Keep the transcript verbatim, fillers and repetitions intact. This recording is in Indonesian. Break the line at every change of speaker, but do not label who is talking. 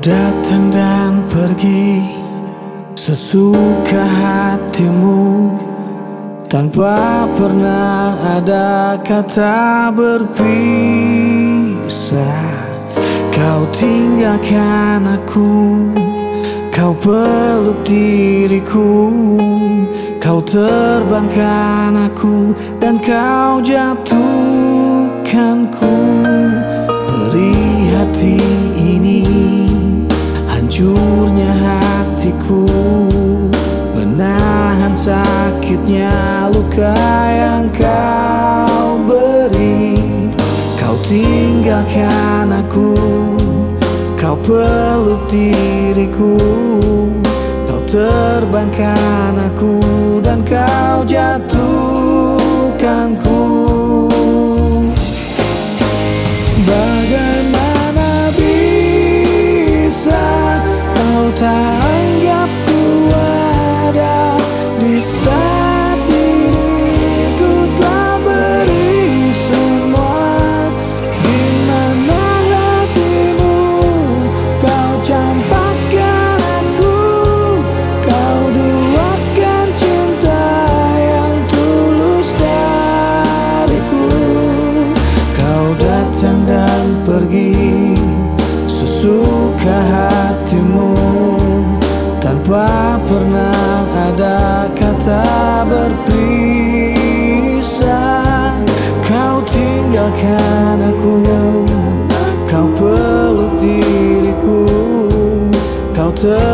datang dan pergi sesuka hatimu, tanpa pernah ada kata berpisah. Kau tinggalkan aku, kau peluk diriku, kau terbangkan aku, dan kau jatuhkanku. Perih hati ini, hancurnya hatiku, menahan sakitnya luka yang kau beri. Kau tinggalkan aku, kau peluk diriku, kau terbangkan aku, dan kau jatuhkanku. Bagaimana bisa kau tak anggapku ada di saat diriku telah beri semua? Di mana hatimu kau campakkan aku, kau duakan cinta yang tulus dariku. Kau datang dan pergi sesuka hatimu, tanpa pernah ada kata berpisah. Kau tinggalkan aku, kau peluk diriku, kau ter